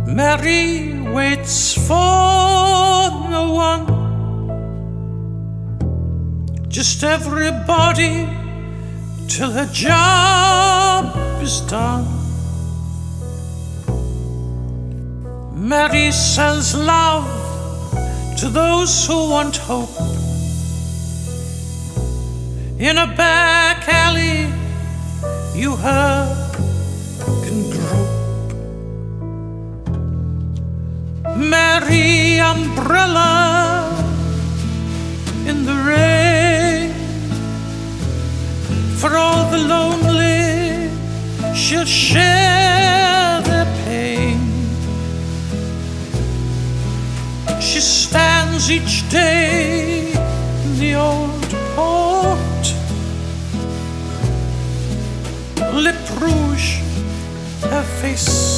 Mary waits for no one, just everybody till her job is done. Mary sells love to those who want hope. In a back alley you her can grope. Mary umbrella in the rain, for all the lonely she'll share their pain. She stands each day in the old port, lip rouge, her face